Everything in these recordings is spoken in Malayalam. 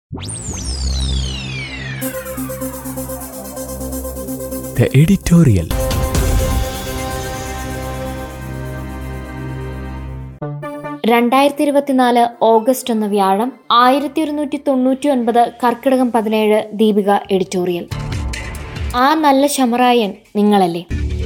The editorial. ഓഗസ്റ്റ് 1 വ്യാഴം 1199 കർക്കിടകം 17 ദീപിക എഡിറ്റോറിയൽ. ആ നല്ല ശമറായൻ നിങ്ങളല്ലേ?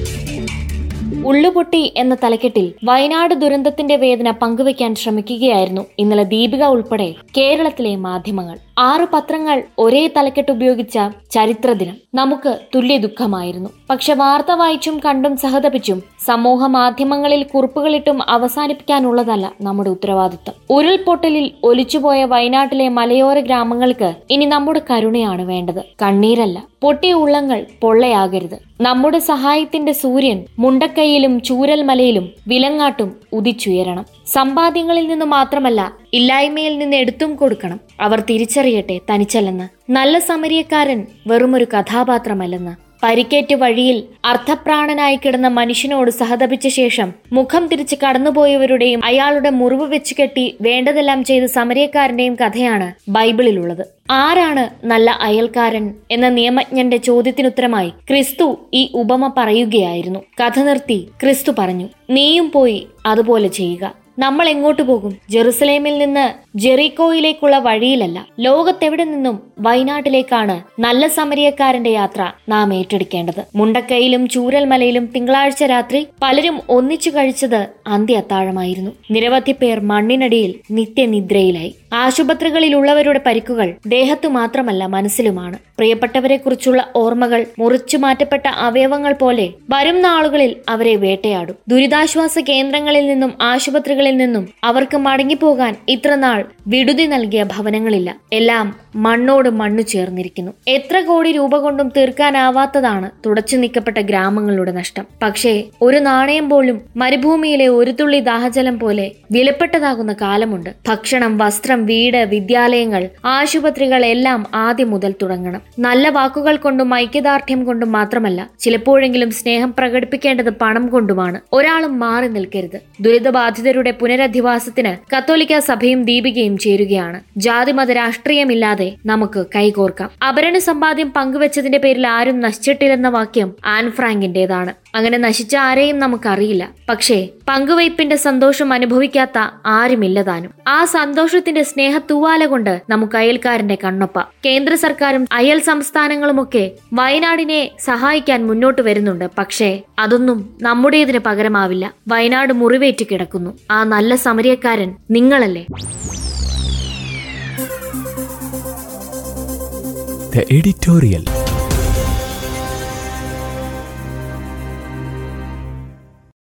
ഉള്ളുപൊട്ടി എന്ന തലക്കെട്ടിൽ വയനാട് ദുരന്തത്തിന്റെ വേദന പങ്കുവയ്ക്കാൻ ശ്രമിക്കുകയായിരുന്നു ഇന്നലെ ദീപിക ഉൾപ്പെടെ കേരളത്തിലെ മാധ്യമങ്ങൾ. 6 പത്രങ്ങൾ ഒരേ തലക്കെട്ട് ഉപയോഗിച്ച ചരിത്രദിനം നമുക്ക് തുല്യ ദുഃഖമായിരുന്നു. പക്ഷെ വാർത്ത വായിച്ചും കണ്ടും സഹതപിച്ചും സമൂഹ മാധ്യമങ്ങളിൽ കുറിപ്പുകളിട്ടും അവസാനിപ്പിക്കാനുള്ളതല്ല നമ്മുടെ ഉത്തരവാദിത്തം. ഉരുൾപൊട്ടലിൽ ഒലിച്ചുപോയ വയനാട്ടിലെ മലയോര ഗ്രാമങ്ങൾക്ക് ഇനി നമ്മുടെ കരുണയാണ് വേണ്ടത്, കണ്ണീരല്ല. പൊട്ടിയ ഉള്ളങ്ങൾ പൊള്ളയാകരുത്. നമ്മുടെ സഹായത്തിന്റെ സൂര്യൻ മുണ്ടക്കൈയിലും ചൂരൽമലയിലും വിലങ്ങാട്ടും ഉദിച്ചുയരണം. സമ്പാദ്യങ്ങളിൽ നിന്ന് മാത്രമല്ല, ഇല്ലായ്മയിൽ നിന്ന് എടുത്തും കൊടുക്കണം. അവർ തിരിച്ചറിയട്ടെ തനിച്ചല്ലെന്ന്. നല്ല സമരിയക്കാരൻ വെറുമൊരു കഥാപാത്രമല്ലെന്ന്. പരിക്കേറ്റ് വഴിയിൽ അർത്ഥപ്രാണനായി കിടന്ന മനുഷ്യനോട് സഹതപിച്ച ശേഷം മുഖം തിരിച്ച് കടന്നുപോയവരുടെയും അയാളുടെ മുറിവ് വെച്ചു കെട്ടി വേണ്ടതെല്ലാം ചെയ്ത സമരിയക്കാരന്റെയും കഥയാണ് ബൈബിളിലുള്ളത്. ആരാണ് നല്ല അയൽക്കാരൻ എന്ന നിയമജ്ഞന്റെ ചോദ്യത്തിനുത്തരമായി ക്രിസ്തു ഈ ഉപമ പറയുകയായിരുന്നു. കഥ നിർത്തി ക്രിസ്തു പറഞ്ഞു, നീയും പോയി അതുപോലെ ചെയ്യുക. നമ്മൾ എങ്ങോട്ട് പോകും? ജെറുസലേമിൽ നിന്ന് ജെറിക്കോയിലേക്കുള്ള വഴിയിലല്ല, ലോകത്തെവിടെ നിന്നും വയനാട്ടിലേക്കാണ് നല്ല സമരിയക്കാരന്റെ യാത്ര നാം ഏറ്റെടുക്കേണ്ടത്. മുണ്ടക്കൈയിലും ചൂരൽമലയിലും തിങ്കളാഴ്ച രാത്രി പലരും ഒന്നിച്ചു കഴിച്ചത് അന്ത്യ അത്താഴമായിരുന്നു. നിരവധി പേർ മണ്ണിനടിയിൽ നിത്യനിദ്രയിലായി. ആശുപത്രികളിലുള്ളവരുടെ പരിക്കുകൾ ദേഹത്തു മാത്രമല്ല മനസ്സിലുമാണ്. പ്രിയപ്പെട്ടവരെ കുറിച്ചുള്ള ഓർമ്മകൾ മുറിച്ചു മാറ്റപ്പെട്ട അവയവങ്ങൾ പോലെ വരും നാളുകളിൽ അവരെ വേട്ടയാടും. ദുരിതാശ്വാസ കേന്ദ്രങ്ങളിൽ നിന്നും ആശുപത്രികളിൽ നിന്നും അവർക്ക് മടങ്ങിപ്പോകാൻ ഇത്രനാൾ വിടുതി നൽകിയ ഭവനങ്ങളില്ല. എല്ലാം മണ്ണോട് മണ്ണു ചേർന്നിരിക്കുന്നു. എത്ര കോടി രൂപ കൊണ്ടും തീർക്കാനാവാത്തതാണ് തുടച്ചു നീക്കപ്പെട്ട ഗ്രാമങ്ങളുടെ നഷ്ടം. പക്ഷേ ഒരു നാണയം പോലും മരുഭൂമിയിലെ ഒരു തുള്ളി ദാഹജലം പോലെ വിലപ്പെട്ടതാകുന്ന കാലമുണ്ട്. ഭക്ഷണം, വസ്ത്രം, വീട്, വിദ്യാലയങ്ങൾ, ആശുപത്രികൾ എല്ലാം ആദ്യം മുതൽ തുടങ്ങണം. നല്ല വാക്കുകൾ കൊണ്ടും ഐക്യദാർഢ്യം കൊണ്ടും മാത്രമല്ല, ചിലപ്പോഴെങ്കിലും സ്നേഹം പ്രകടിപ്പിക്കേണ്ടത് പണം കൊണ്ടുമാണ്. ഒരാളും മാറി നിൽക്കരുത്. ദുരിതബാധിതരുടെ പുനരധിവാസത്തിന് കത്തോലിക്ക സഭയും ദീപികയും ചേരുകയാണ്. ജാതിമത രാഷ്ട്രീയമില്ലാതെ നമുക്ക് കൈകോർക്കാം. അപരന് സമ്പാദ്യം പങ്കുവെച്ചതിന്റെ പേരിൽ ആരും നശിച്ചിട്ടില്ലെന്ന വാക്യം ആൻ ഫ്രാങ്കിന്റേതാണ്. അങ്ങനെ നശിച്ച ആരെയും നമുക്കറിയില്ല. പക്ഷേ പങ്കുവയ്പിന്റെ സന്തോഷം അനുഭവിക്കാത്ത ആരുമില്ലതാനും. ആ സന്തോഷത്തിന്റെ സ്നേഹത്തൂവാല കൊണ്ട് നമുക്ക് അയൽക്കാരന്റെ കണ്ണൊപ്പ. കേന്ദ്ര സർക്കാരും അയൽ സംസ്ഥാനങ്ങളുമൊക്കെ വയനാടിനെ സഹായിക്കാൻ മുന്നോട്ട് വരുന്നുണ്ട്. പക്ഷേ അതൊന്നും നമ്മുടേതിന് പകരമാവില്ല. വയനാട് മുറിവേറ്റ് കിടക്കുന്നു. ആ നല്ല സമരിയക്കാരൻ നിങ്ങളല്ലേ? The editorial.